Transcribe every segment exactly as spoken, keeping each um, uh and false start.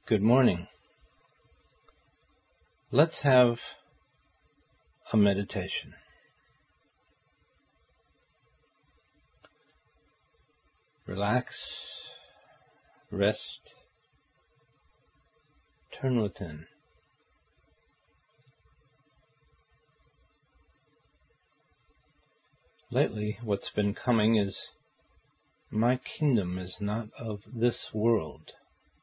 Good morning. Let's have a meditation. Relax, rest, turn within. Lately, what's been coming is, my kingdom is not of this world.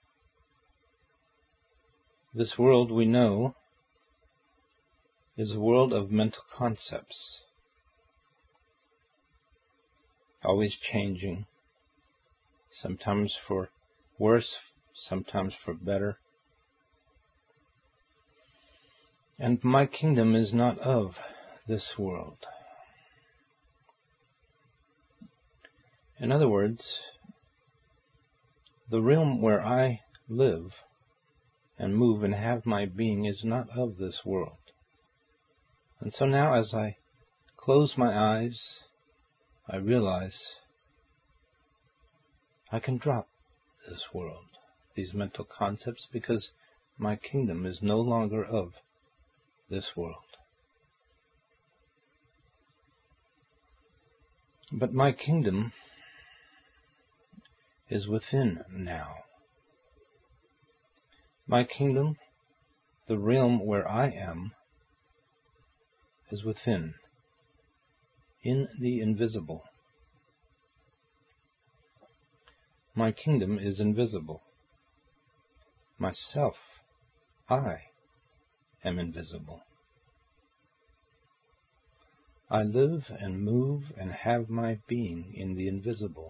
This world, we know, is a world of mental concepts, always changing, sometimes for worse, sometimes for better. And my kingdom is not of this world. In other words, the realm where I live and move and have my being is not of this world. And so now as I close my eyes, I realize I can drop this world, these mental concepts, because my kingdom is no longer of this world. But my kingdom is within now. My kingdom, the realm where I am, is within, in the invisible. My kingdom is invisible. Myself, I, am invisible. I live and move and have my being in the invisible.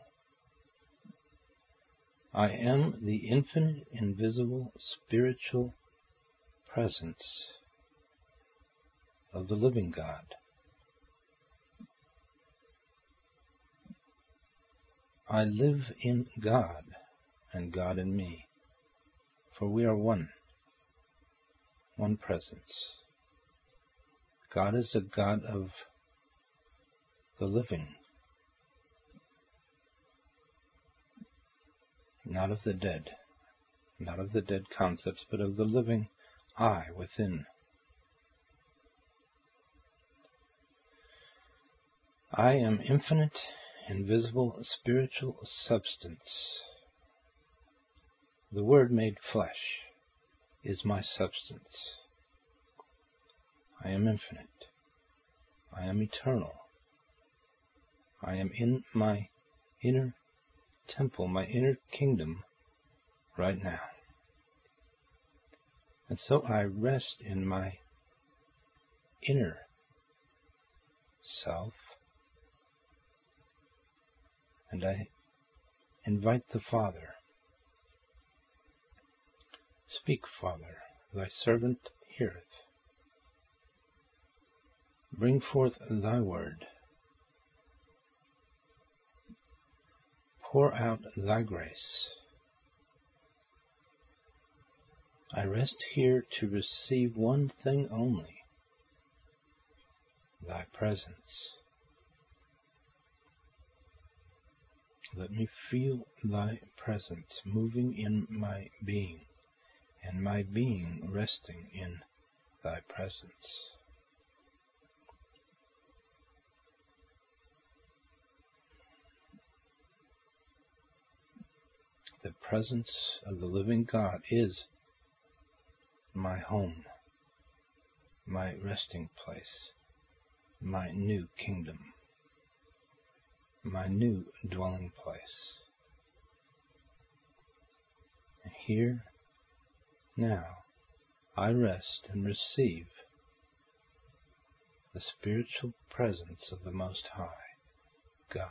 I am the infinite, invisible, spiritual presence of the living God. I live in God and God in me, for we are one, one presence. God is a God of the living, not of the dead, not of the dead concepts, but of the living I within. I am infinite, invisible, spiritual substance. The Word made flesh is my substance. I am infinite. I am eternal. I am in my inner temple, my inner kingdom right now. And so I rest in my inner self, and I invite the Father. Speak, Father, thy servant heareth. Bring forth thy word. Pour out thy grace. I rest here to receive one thing only, thy presence. Let me feel thy presence moving in my being, and my being resting in thy presence. The presence of the living God is my home, my resting place, my new kingdom, my new dwelling place. And here, now, I rest and receive the spiritual presence of the Most High, God.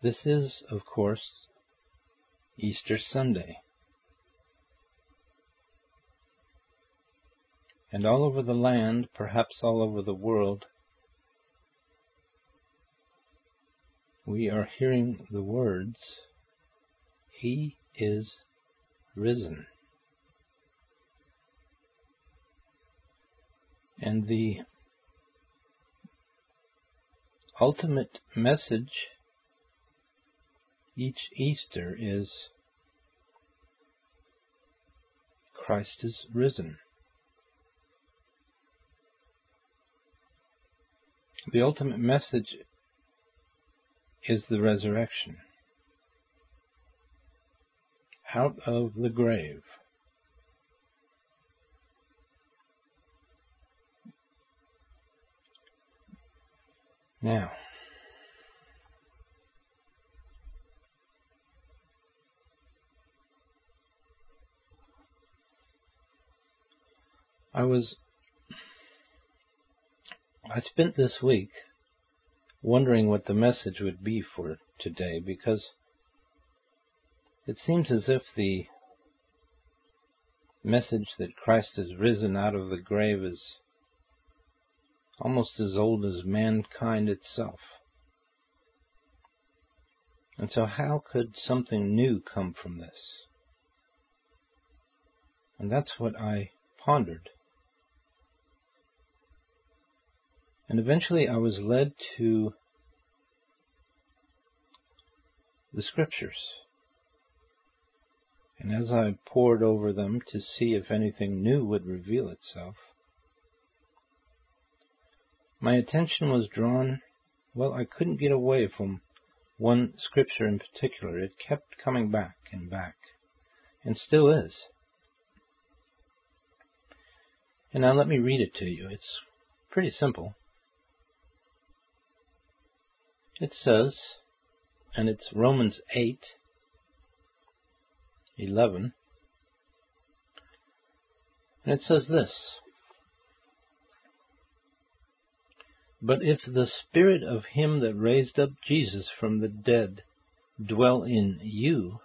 This is, of course, Easter Sunday. And all over the land, perhaps all over the world, we are hearing the words, "He is risen." And the ultimate message each Easter is, Christ is risen. The ultimate message is the resurrection. Out of the grave. Now, I was, I spent this week wondering what the message would be for today, because it seems as if the message that Christ has risen out of the grave is almost as old as mankind itself. And so how could something new come from this? And that's what I pondered. And eventually I was led to the Scriptures. And as I pored over them to see if anything new would reveal itself, my attention was drawn, well, I couldn't get away from one Scripture in particular. It kept coming back and back, and still is. And now let me read it to you. It's pretty simple. It says, and it's Romans eight, eleven, and it says this, "But if the Spirit of him that raised up Jesus from the dead dwell in you,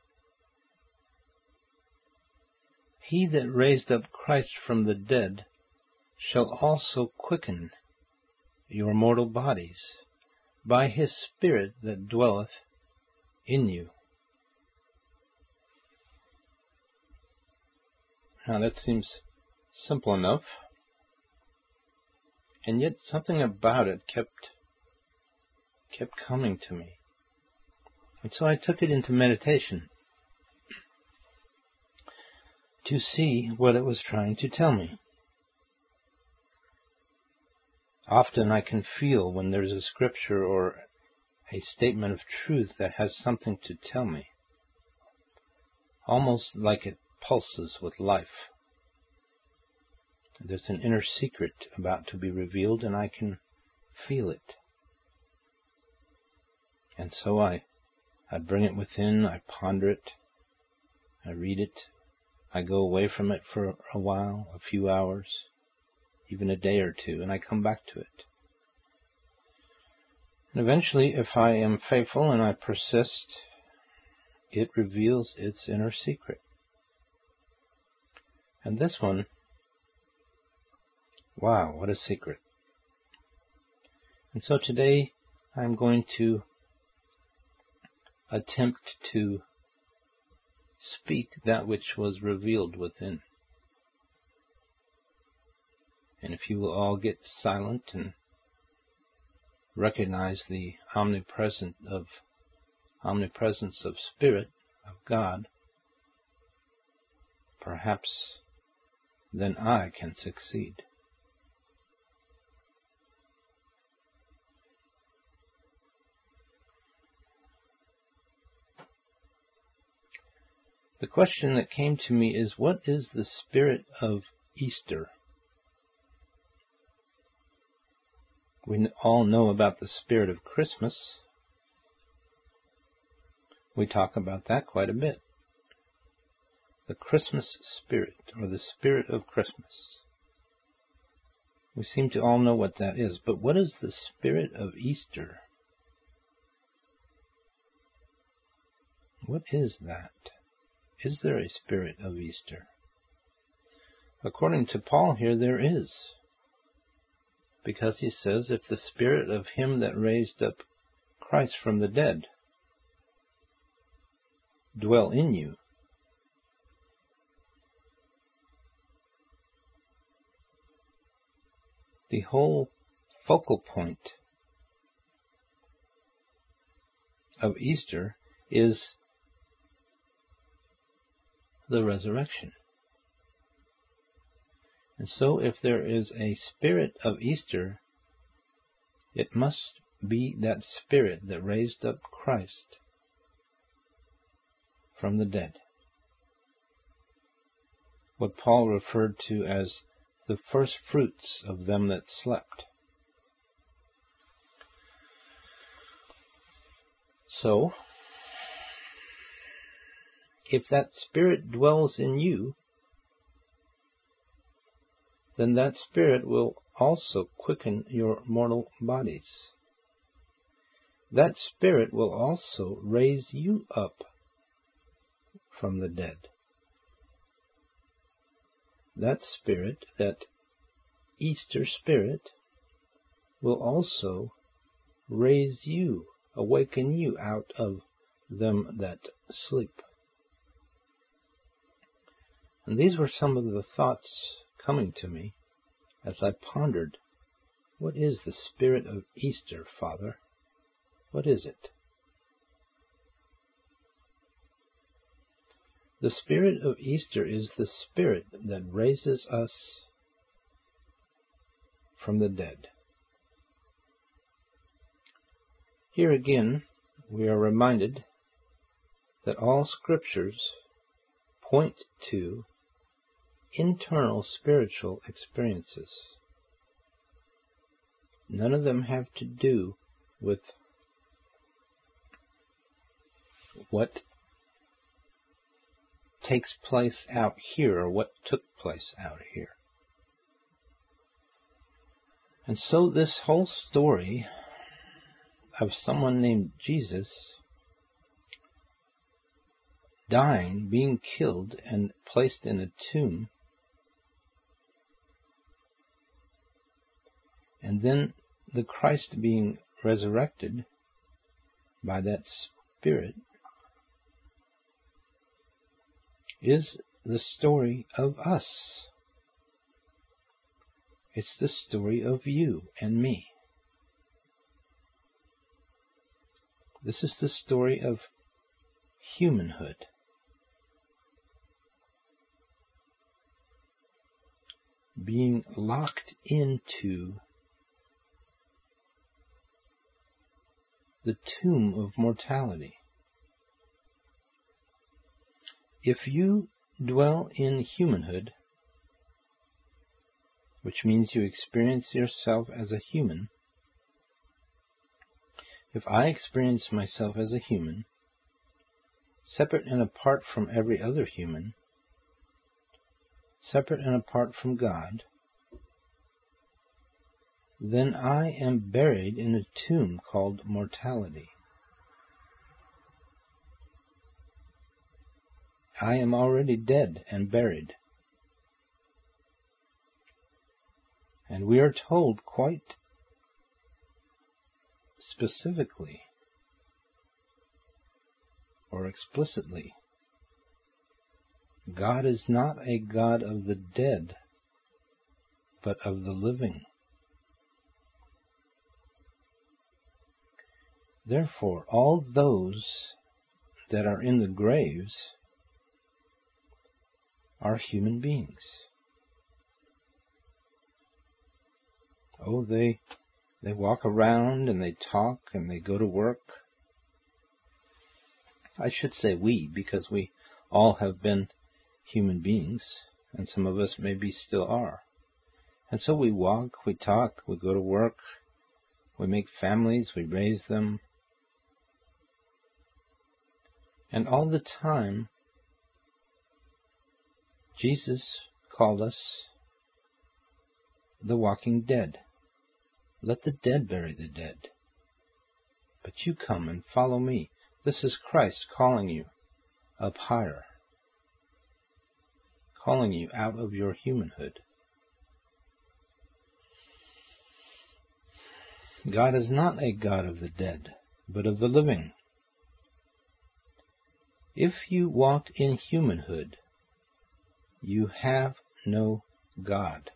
he that raised up Christ from the dead shall also quicken your mortal bodies by his Spirit that dwelleth in you." Now that seems simple enough, and yet something about it kept kept coming to me. And so I took it into meditation to see what it was trying to tell me. Often I can feel when there's a scripture or a statement of truth that has something to tell me, almost like it pulses with life. There's an inner secret about to be revealed, and I can feel it. And so I, I bring it within, I ponder it, I read it, I go away from it for a while, a few hours, even a day or two, and I come back to it. And eventually, if I am faithful and I persist, it reveals its inner secret. And this one, wow, what a secret. And so today I'm going to attempt to speak that which was revealed within. And if you will all get silent and recognize the omnipresent of omnipresence of Spirit, of God, perhaps then I can succeed. The question that came to me is, what is the spirit of Easter? We all know about the spirit of Christmas. We talk about that quite a bit. The Christmas spirit, or the spirit of Christmas. We seem to all know what that is, but what is the spirit of Easter? What is that? Is there a spirit of Easter? According to Paul here, there is. Because he says, if the spirit of him that raised up Christ from the dead dwell in you, the whole focal point of Easter is the resurrection. And so if there is a spirit of Easter, it must be that spirit that raised up Christ from the dead. What Paul referred to as the first fruits of them that slept. So, if that spirit dwells in you, then that spirit will also quicken your mortal bodies. That spirit will also raise you up from the dead. That spirit, that Easter spirit, will also raise you, awaken you out of them that sleep. And these were some of the thoughts coming to me as I pondered, what is the spirit of Easter, Father? What is it? The spirit of Easter is the spirit that raises us from the dead. Here again, we are reminded that all scriptures point to internal spiritual experiences. None of them have to do with what takes place out here or what took place out here. And so this whole story of someone named Jesus dying, being killed, and placed in a tomb, and then the Christ being resurrected by that Spirit, is the story of us. It's the story of you and me. This is the story of humanhood. Being locked into the tomb of mortality. If you dwell in humanhood, which means you experience yourself as a human, if I experience myself as a human, separate and apart from every other human, separate and apart from God, then I am buried in a tomb called mortality. I am already dead and buried. And we are told quite specifically or explicitly, God is not a God of the dead, but of the living. Therefore, all those that are in the graves are human beings. Oh, they they walk around and they talk and they go to work. I should say we, because we all have been human beings, and some of us maybe still are. And so we walk, we talk, we go to work, we make families, we raise them. And all the time, Jesus called us the walking dead. Let the dead bury the dead. But you come and follow me. This is Christ calling you. up higher, calling you out of your humanhood. God is not a God of the dead, but of the living. If you walk in humanhood, you have no God.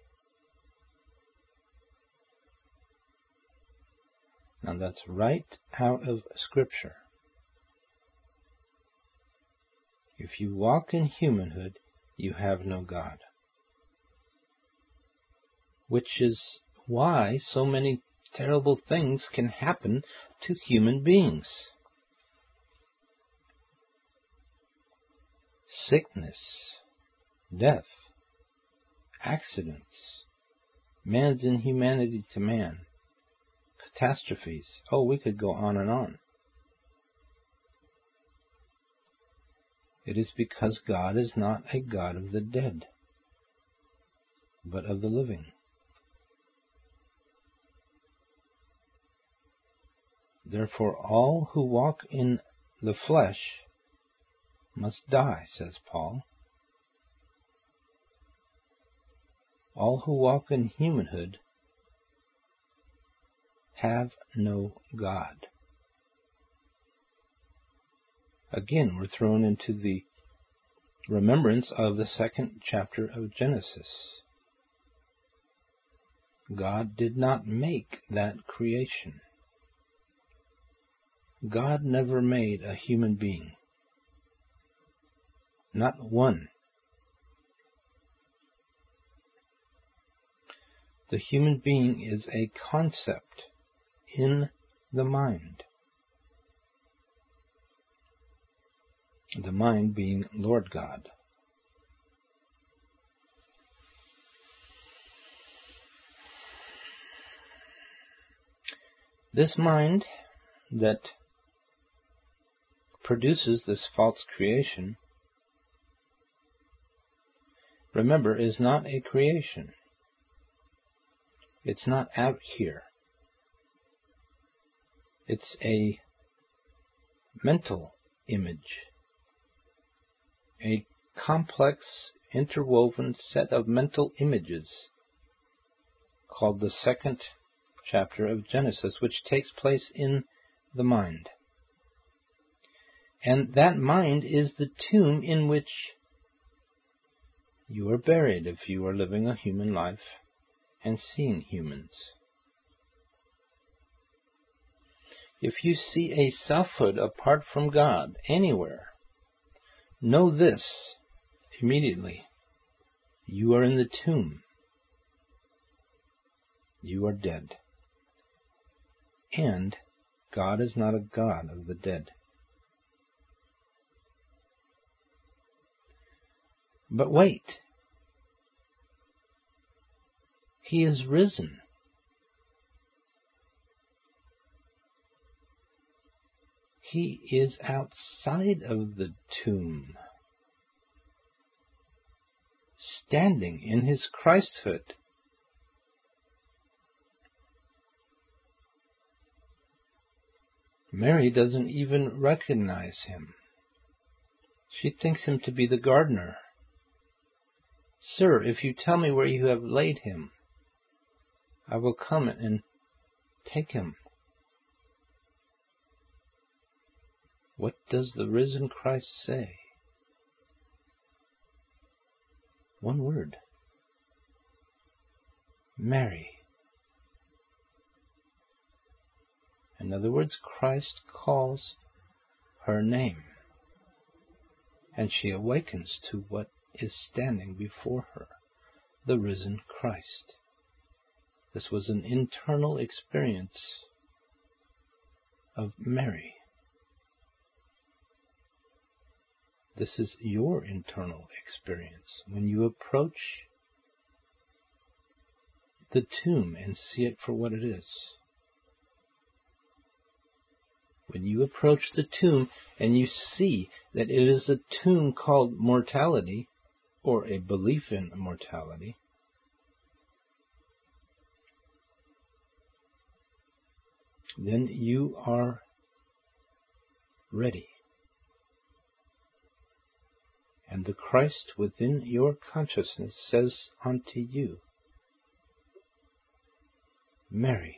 Now that's right out of Scripture. If you walk in humanhood, you have no God. Which is why so many terrible things can happen to human beings. Sickness, death, accidents, man's inhumanity to man, catastrophes. Oh, we could go on and on. It is because God is not a God of the dead, but of the living. Therefore, all who walk in the flesh must die, says Paul. All who walk in humanhood have no God. Again, we're thrown into the remembrance of the second chapter of Genesis. God did not make that creation. God never made a human being. Not one. The human being is a concept in the mind. The mind being Lord God. This mind that produces this false creation, remember, is not a creation. It's not out here. It's a mental image. A complex, interwoven set of mental images called the second chapter of Genesis, which takes place in the mind. And that mind is the tomb in which you are buried if you are living a human life and seeing humans. If you see a selfhood apart from God anywhere, know this immediately. You are in the tomb. You are dead. And God is not a God of the dead. But wait. He is risen. He is outside of the tomb, standing in his Christhood. Mary doesn't even recognize him. She thinks him to be the gardener. Sir, if you tell me where you have laid him, I will come and take him. What does the risen Christ say? One word. Mary. In other words, Christ calls her name, and she awakens to what is standing before her, the risen Christ. This was an internal experience of Mary. This is your internal experience when you approach the tomb and see it for what it is. When you approach the tomb and you see that it is a tomb called mortality, or a belief in mortality, then you are ready. And the Christ within your consciousness says unto you, Mary.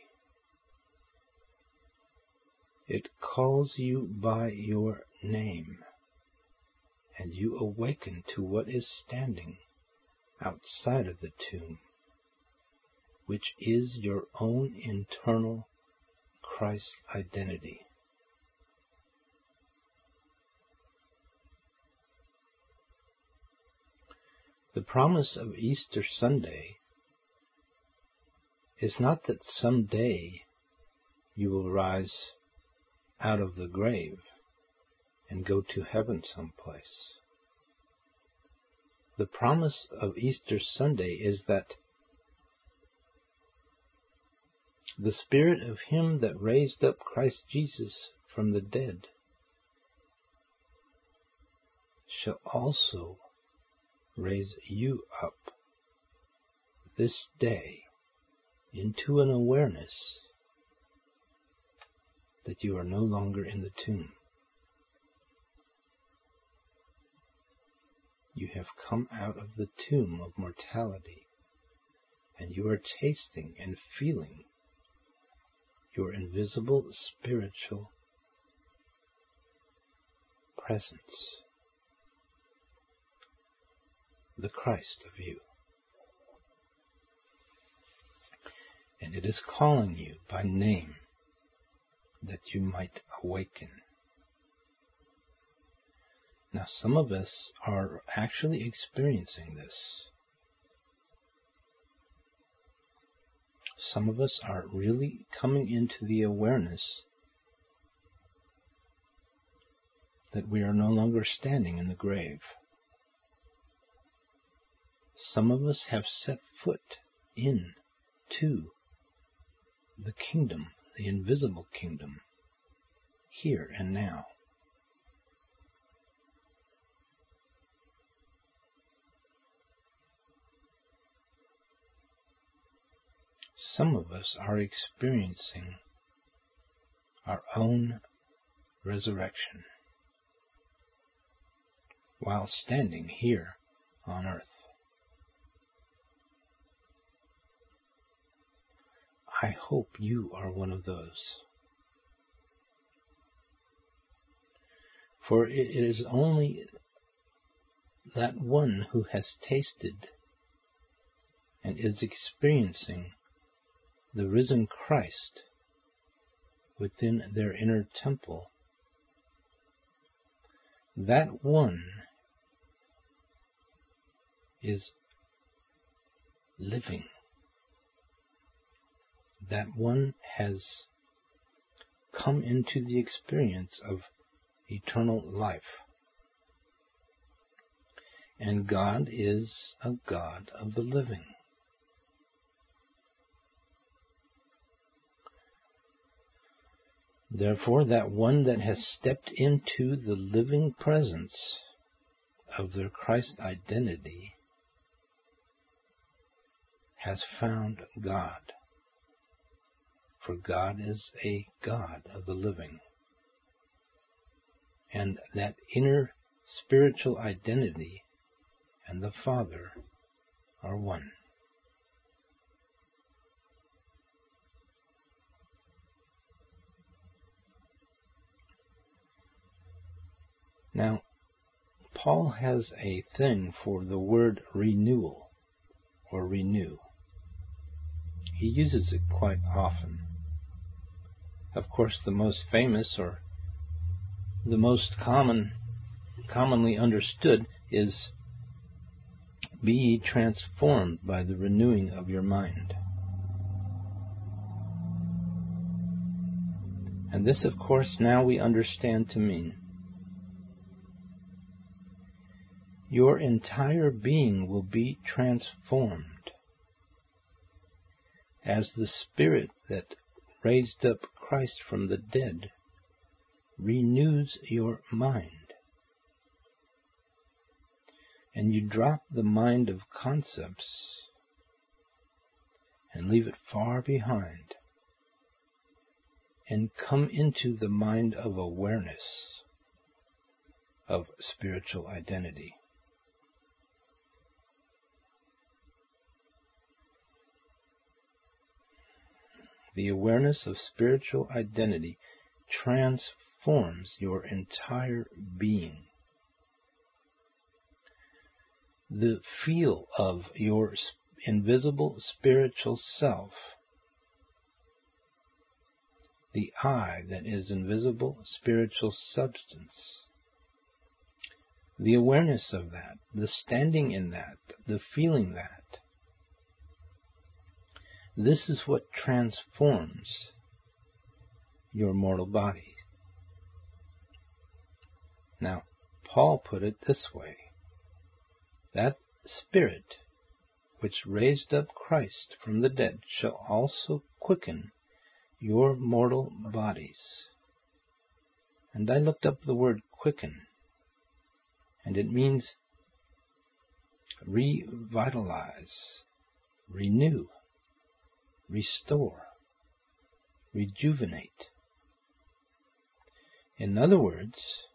It calls you by your name, and you awaken to what is standing outside of the tomb, which is your own internal Christ identity. The promise of Easter Sunday is not that someday you will rise out of the grave and go to heaven someplace. The promise of Easter Sunday is that the Spirit of Him that raised up Christ Jesus from the dead shall also raise you up this day into an awareness that you are no longer in the tomb. You have come out of the tomb of mortality, and you are tasting and feeling your invisible spiritual presence, the Christ of you. And it is calling you by name that you might awaken. Now, some of us are actually experiencing this. Some of us are really coming into the awareness that we are no longer standing in the grave. Some of us have set foot into the kingdom, the invisible kingdom, here and now. Some of us are experiencing our own resurrection while standing here on earth. I hope you are one of those. For it is only that one who has tasted and is experiencing the risen Christ within their inner temple, that one is living. That one has come into the experience of eternal life. And God is a God of the living. Therefore, that one that has stepped into the living presence of their Christ identity has found God. For God is a God of the living. And that inner spiritual identity and the Father are one. Now, Paul has a thing for the word renewal or renew. He uses it quite often. Of course, the most famous or the most common, commonly understood is be ye transformed by the renewing of your mind. And this, of course, now we understand to mean your entire being will be transformed as the Spirit that raised up Christ from the dead renews your mind. And you drop the mind of concepts and leave it far behind and come into the mind of awareness of spiritual identity. the awareness of spiritual identity transforms your entire being. The feel of your invisible spiritual self, the I that is invisible spiritual substance, the awareness of that, the standing in that, the feeling that, this is what transforms your mortal body. Now, Paul put it this way: that Spirit which raised up Christ from the dead shall also quicken your mortal bodies. And I looked up the word quicken, and it means revitalize, renew, restore, rejuvenate. In other words,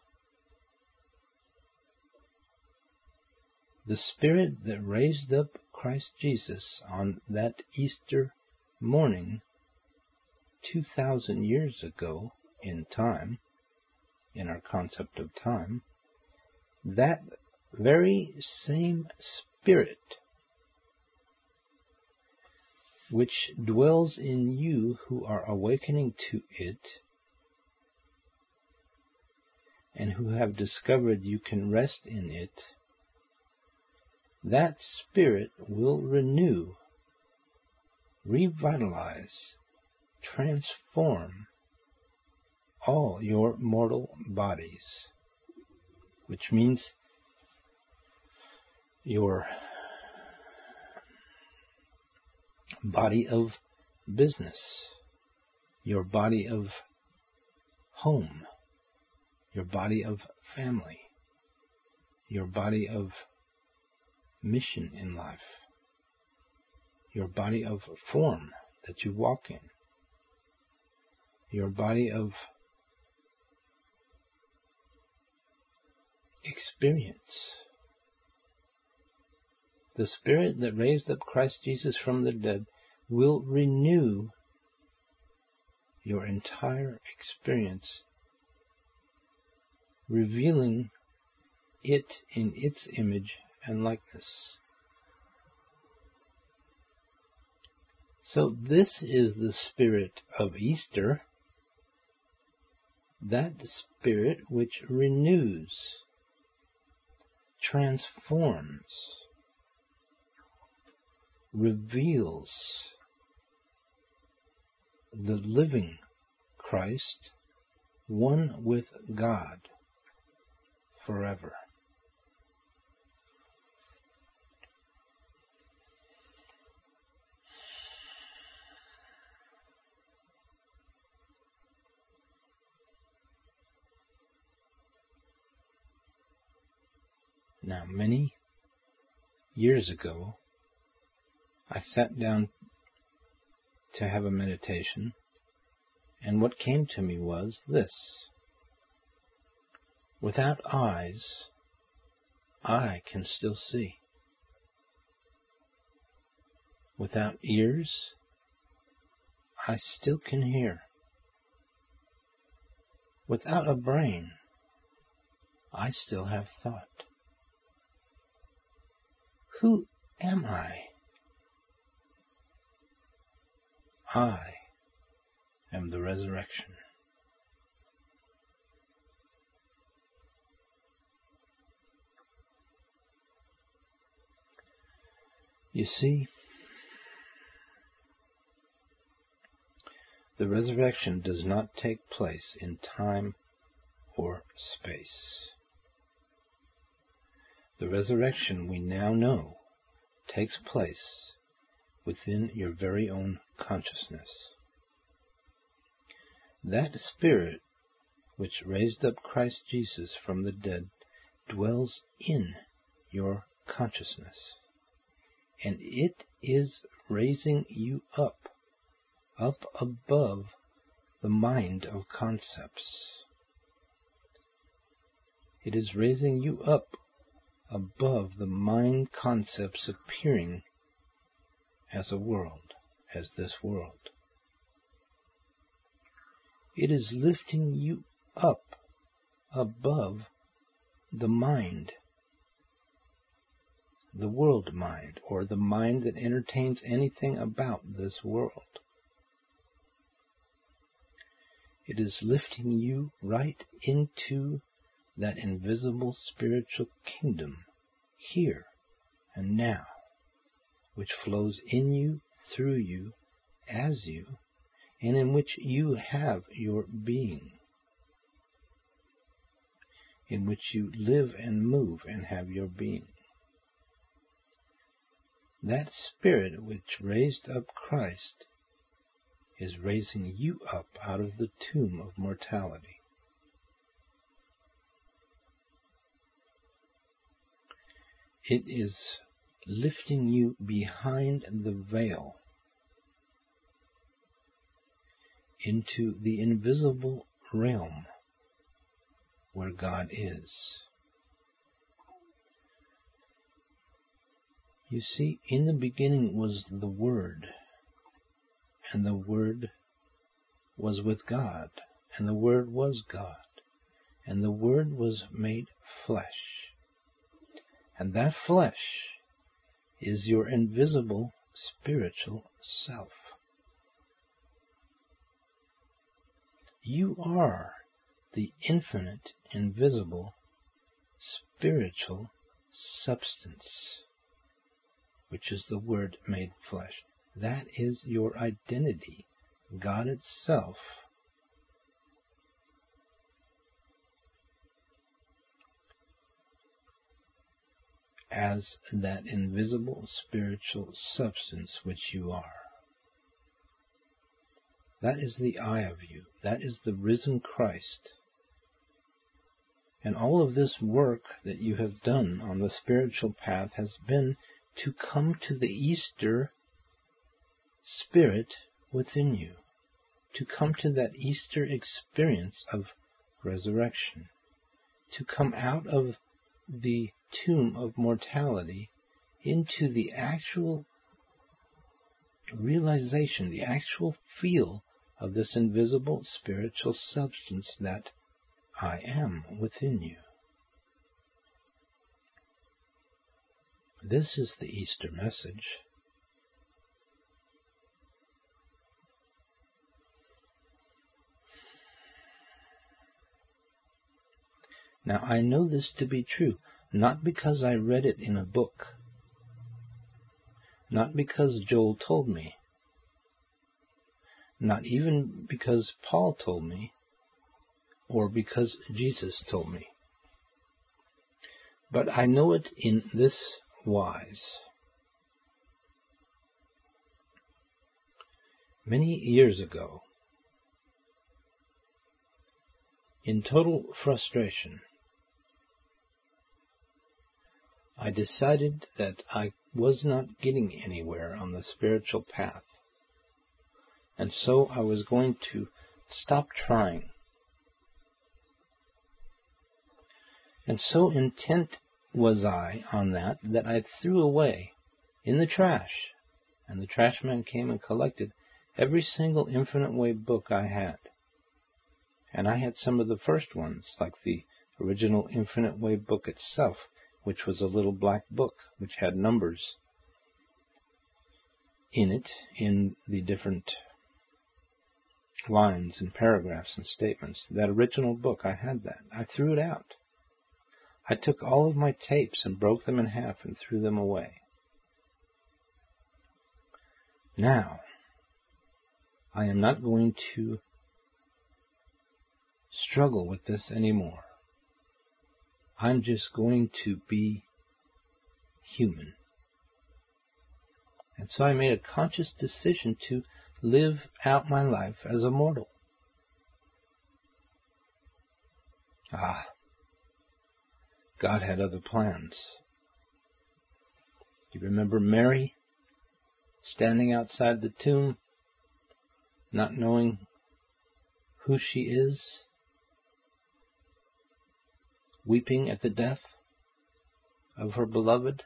the Spirit that raised up Christ Jesus on that Easter morning two thousand years ago in time, in our concept of time, that very same Spirit which dwells in you who are awakening to it and who have discovered you can rest in it, that Spirit will renew, revitalize, transform all your mortal bodies, which means your body of business, your body of home, your body of family, your body of mission in life, your body of form that you walk in, your body of experience. The Spirit that raised up Christ Jesus from the dead will renew your entire experience, revealing it in its image and likeness. So this is the Spirit of Easter, that Spirit which renews, transforms, reveals the living Christ, one with God forever. Now, many years ago, I sat down to have a meditation, and what came to me was this: without eyes, I can still see. Without ears, I still can hear. Without a brain, I still have thought. Who am I? I am the resurrection. You see, the resurrection does not take place in time or space. The resurrection we now know takes place within your very own consciousness. That Spirit which raised up Christ Jesus from the dead dwells in your consciousness, and it is raising you up, up above the mind of concepts. It is raising you up above the mind concepts appearing as a world, as this world. It is lifting you up above the mind, the world mind, or the mind that entertains anything about this world. It is lifting you right into that invisible spiritual kingdom, here and now, which flows in you, through you, as you, and in which you have your being, in which you live and move and have your being. That Spirit which raised up Christ is raising you up out of the tomb of mortality. It is lifting you behind the veil into the invisible realm where God is. You see, in the beginning was the Word, and the Word was with God, and the Word was God, and the Word was made flesh. And that flesh is your invisible spiritual self. You are the infinite, invisible, spiritual substance, which is the Word made flesh. That is your identity, God itself. As that invisible spiritual substance which you are. That is the I of you. That is the risen Christ. And all of this work that you have done on the spiritual path has been to come to the Easter Spirit within you, to come to that Easter experience of resurrection, to come out of the tomb of mortality into the actual realization, the actual feel of this invisible spiritual substance that I am within you. This is the Easter message. Now, I know this to be true, not because I read it in a book, not because Joel told me, not even because Paul told me, or because Jesus told me. But I know it in this wise. Many years ago, in total frustration, I decided that I was not getting anywhere on the spiritual path, and so I was going to stop trying. And so intent was I on that that I threw away in the trash, and the trash man came and collected every single Infinite Way book I had. And I had some of the first ones, like the original Infinite Way book itself, which was a little black book which had numbers in it in the different lines and paragraphs and statements. That original book, I had that. I threw it out. I took all of my tapes and broke them in half and threw them away. Now, I am not going to struggle with this anymore. I'm just going to be human. And so I made a conscious decision to live out my life as a mortal. Ah, God had other plans. You remember Mary standing outside the tomb, not knowing who she is, weeping at the death of her beloved?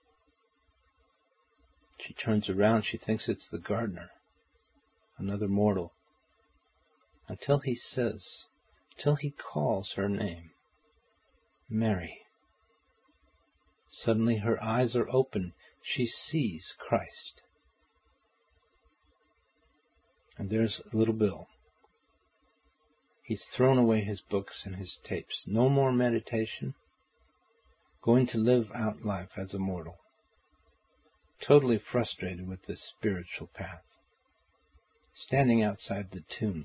She turns around, she thinks it's the gardener, another mortal, until he says, till he calls her name, Mary. Suddenly her eyes are opened. She sees Christ. And there's little Bill. He's thrown away his books and his tapes. No more meditation. Going to live out life as a mortal. Totally frustrated with this spiritual path. Standing outside the tomb.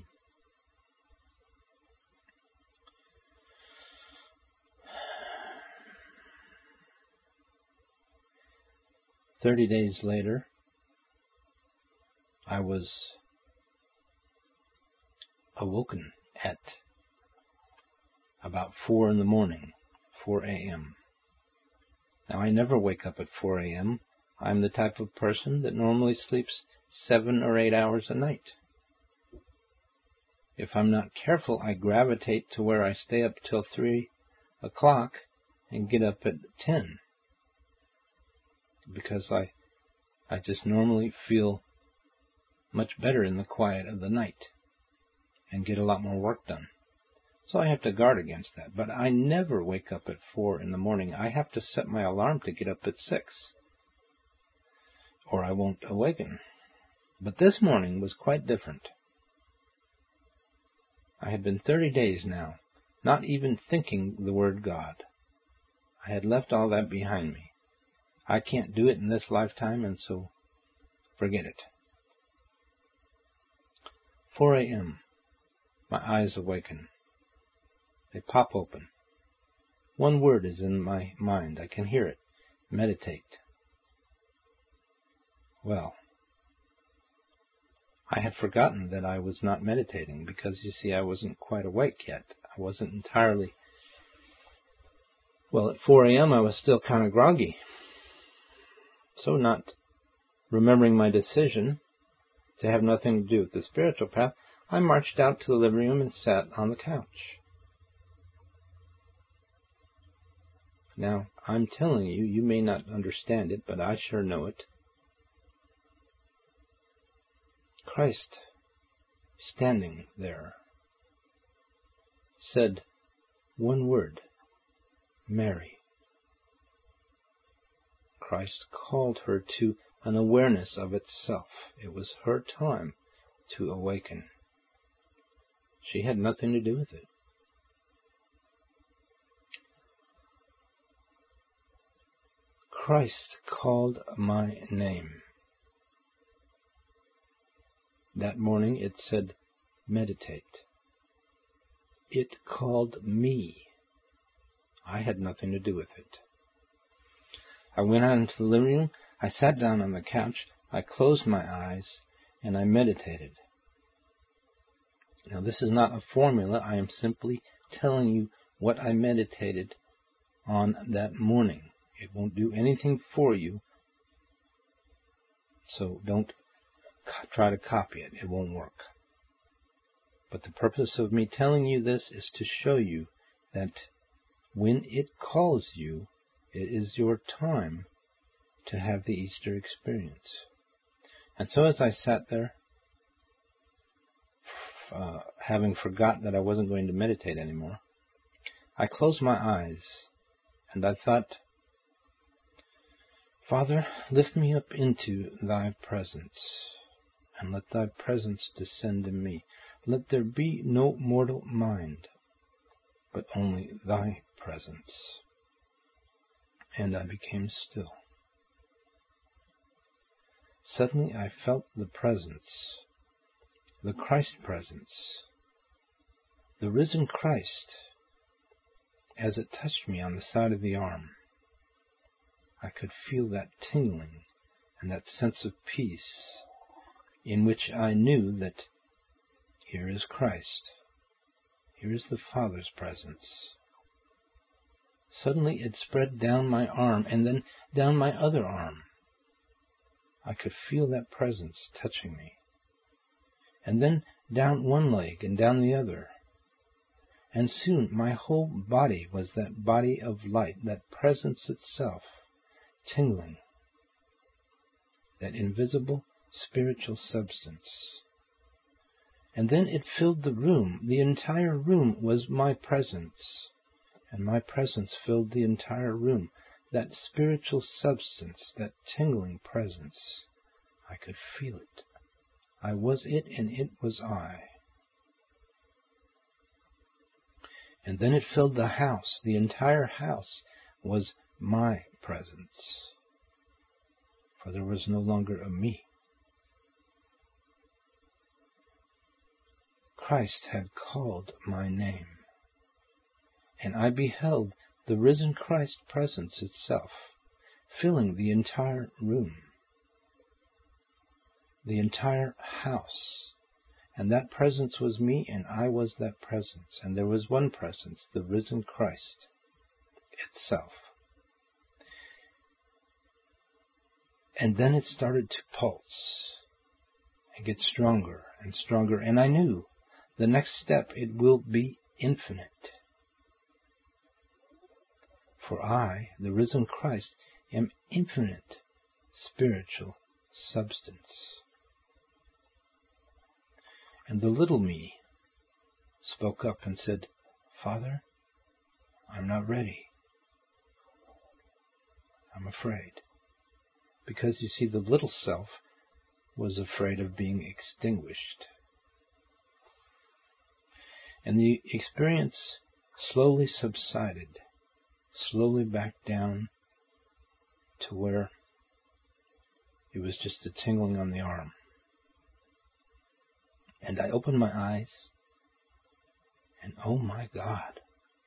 Thirty days later, I was awoken at about four in the morning, four a.m. Now, I never wake up at four a.m. I'm the type of person that normally sleeps seven or eight hours a night. If I'm not careful, I gravitate to where I stay up till three o'clock and get up at ten. Because I, I just normally feel much better in the quiet of the night and get a lot more work done. So I have to guard against that. But I never wake up at four in the morning. I have to set my alarm to get up at six, or I won't awaken. But this morning was quite different. I had been thirty days now, not even thinking the word God. I had left all that behind me. I can't do it in this lifetime, and so forget it. four a.m. My eyes awaken. They pop open. One word is in my mind. I can hear it. Meditate. Well, I had forgotten that I was not meditating because, you see, I wasn't quite awake yet. I wasn't entirely... Well, at four a.m. I was still kind of groggy. So, not remembering my decision to have nothing to do with the spiritual path, I marched out to the living room and sat on the couch. Now, I'm telling you, you may not understand it, but I sure know it. Christ, standing there, said one word, Mary. Christ called her to an awareness of itself. It was her time to awaken. She had nothing to do with it. Christ called my name. That morning it said, meditate. It called me. I had nothing to do with it. I went out into the living room. I sat down on the couch. I closed my eyes and I meditated. Now, this is not a formula. I am simply telling you what I meditated on that morning. It won't do anything for you, so don't co- try to copy it. It won't work. But the purpose of me telling you this is to show you that when it calls you, it is your time to have the Easter experience. And so as I sat there, uh, having forgotten that I wasn't going to meditate anymore, I closed my eyes and I thought, Father, lift me up into thy presence, and let thy presence descend in me. Let there be no mortal mind, but only thy presence. And I became still. Suddenly I felt the presence, the Christ presence, the risen Christ, as it touched me on the side of the arm. I could feel that tingling and that sense of peace in which I knew that here is Christ. Here is the Father's presence. Suddenly it spread down my arm and then down my other arm. I could feel that presence touching me. And then down one leg and down the other. And soon my whole body was that body of light, that presence itself, tingling, that invisible spiritual substance. And then it filled the room. The entire room was my presence. And my presence filled the entire room. That spiritual substance, that tingling presence. I could feel it. I was it and it was I. And then it filled the house. The entire house was my presence. For there was no longer a me. Christ had called my name. And I beheld the risen Christ presence itself, filling the entire room, the entire house. And that presence was me, and I was that presence. And there was one presence, the risen Christ itself. And then it started to pulse and get stronger and stronger. And I knew the next step, it will be infinite. For I, the risen Christ, am infinite spiritual substance. And the little me spoke up and said, Father, I'm not ready. I'm afraid. Because, you see, the little self was afraid of being extinguished. And the experience slowly subsided, slowly back down to where it was just a tingling on the arm. And I opened my eyes, and oh my God,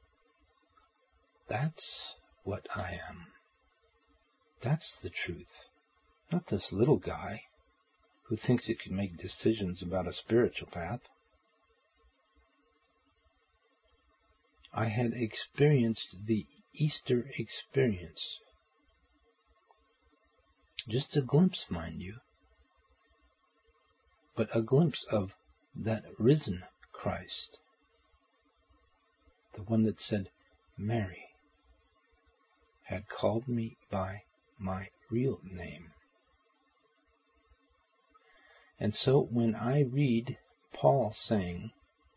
that's what I am. That's the truth. Not this little guy who thinks he can make decisions about a spiritual path. I had experienced the Easter experience. Just a glimpse, mind you. But a glimpse of that risen Christ. The one that said, Mary, had called me by my real name. And so when I read Paul saying,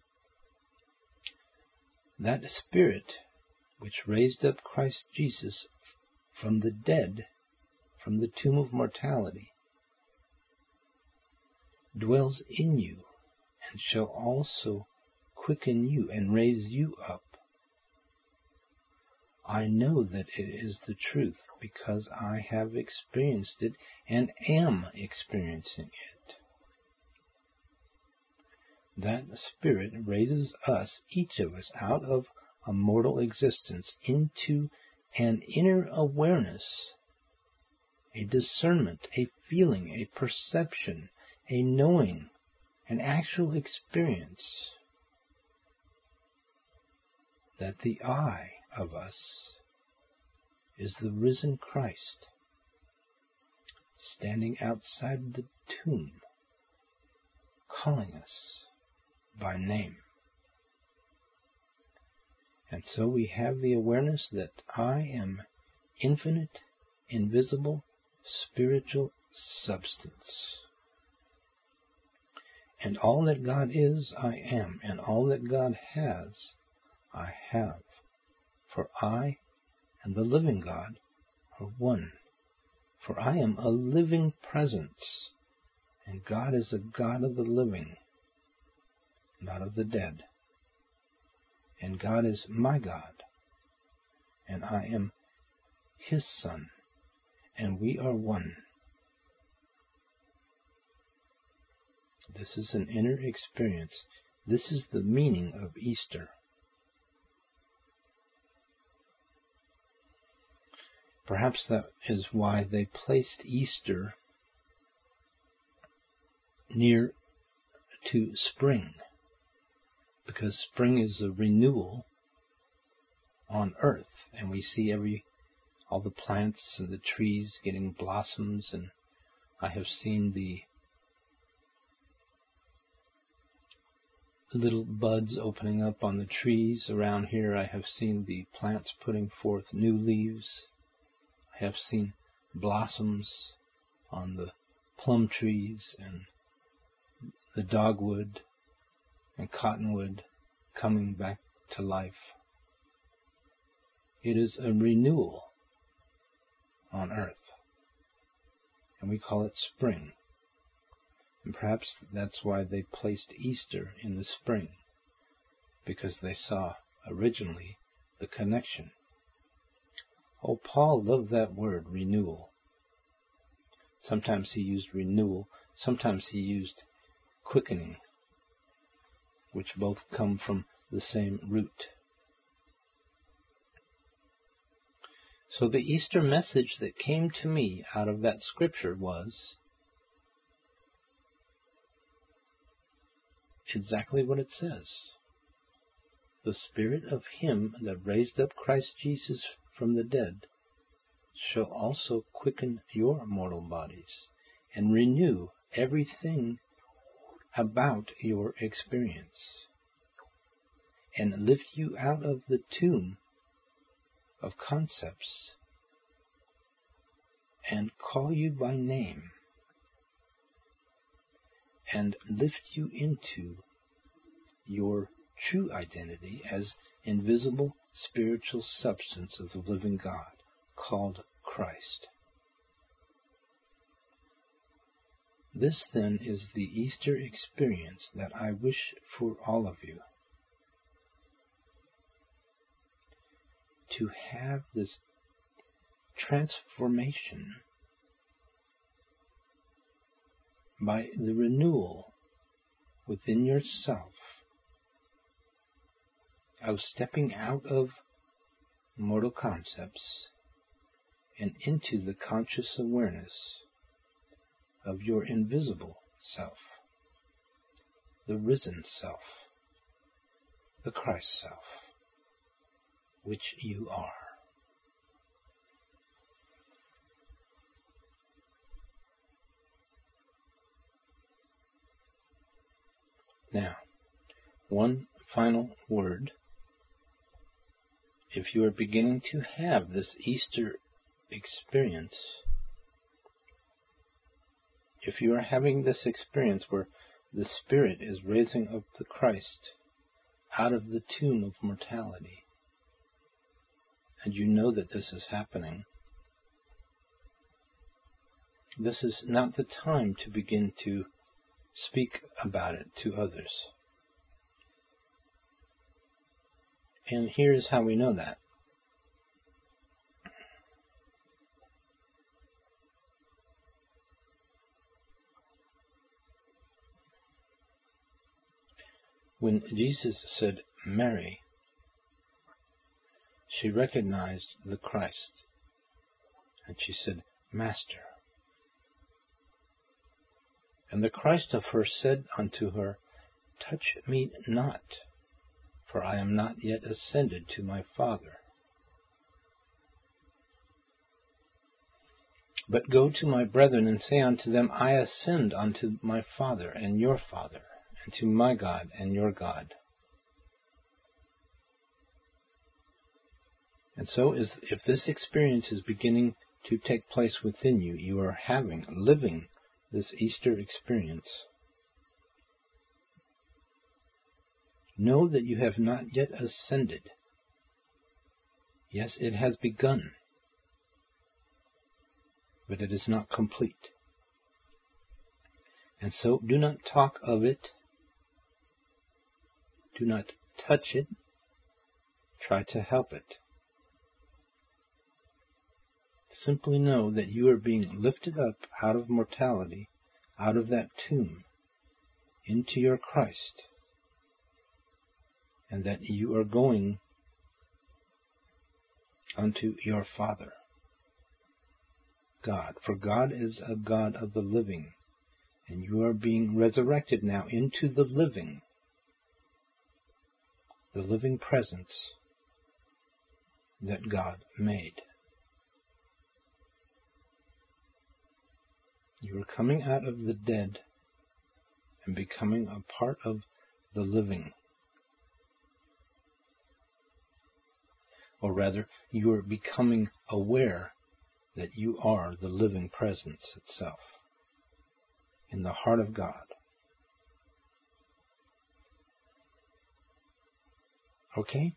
that Spirit which raised up Christ Jesus from the dead, from the tomb of mortality, dwells in you, and shall also quicken you and raise you up. I know that it is the truth because I have experienced it and am experiencing it. That Spirit raises us, each of us, out of a mortal existence into an inner awareness, a discernment, a feeling, a perception, a knowing, an actual experience that the I of us is the risen Christ standing outside the tomb, calling us by name. And so we have the awareness that I am infinite, invisible, spiritual substance. And all that God is, I am, and all that God has, I have. For I and the living God are one. For I am a living presence, and God is a God of the living, not of the dead. And God is my God, and I am His Son, and we are one. This is an inner experience. This is the meaning of Easter. Perhaps that is why they placed Easter near to spring, because spring is a renewal on earth, and we see every all the plants and the trees getting blossoms, and I have seen the little buds opening up on the trees around here. I have seen the plants putting forth new leaves. I have seen blossoms on the plum trees and the dogwood cottonwood coming back to life. It is a renewal on earth, and we call it spring. And perhaps that's why they placed Easter in the spring, because they saw originally the connection. Oh, Paul loved that word, renewal. Sometimes he used renewal, sometimes he used quickening, which both come from the same root. So the Easter message that came to me out of that scripture was exactly what it says. The Spirit of Him that raised up Christ Jesus from the dead shall also quicken your mortal bodies and renew everything about your experience, and lift you out of the tomb of concepts and call you by name and lift you into your true identity as invisible spiritual substance of the living God called Christ. This then is the Easter experience that I wish for all of you. To have this transformation by the renewal within yourself of stepping out of mortal concepts and into the conscious awareness of your invisible self, the risen self, the Christ self, which you are. Now, one final word. If you are beginning to have this Easter experience, if you are having this experience where the Spirit is raising up the Christ out of the tomb of mortality, and you know that this is happening, this is not the time to begin to speak about it to others. And here's how we know that. When Jesus said, Mary, she recognized the Christ, and she said, Master. And the Christ of her said unto her, Touch me not, for I am not yet ascended to my Father. But go to my brethren and say unto them, I ascend unto my Father and your Father, and to my God and your God. And so is, if this experience is beginning to take place within you, you are having, living this Easter experience, know that you have not yet ascended. Yes, it has begun, but it is not complete. And so do not talk of it. Do not touch it. Try to help it. Simply know that you are being lifted up out of mortality, out of that tomb, into your Christ, and that you are going unto your Father, God. For God is a God of the living, and you are being resurrected now into the living, the living presence that God made. You are coming out of the dead and becoming a part of the living. Or rather, you are becoming aware that you are the living presence itself in the heart of God. Okay?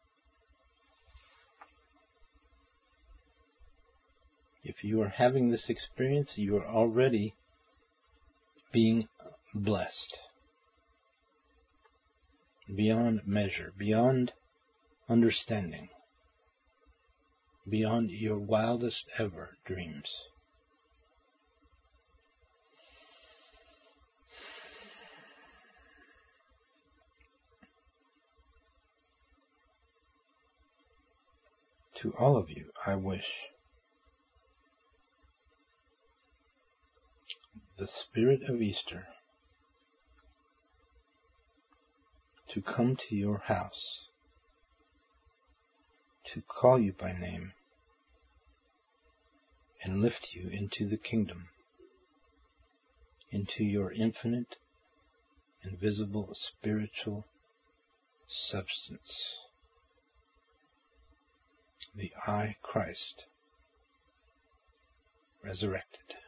If you are having this experience, you are already being blessed beyond measure, beyond understanding, beyond your wildest ever dreams. To all of you, I wish the Spirit of Easter to come to your house, to call you by name, and lift you into the kingdom, into your infinite, invisible, spiritual substance, the I, Christ, resurrected.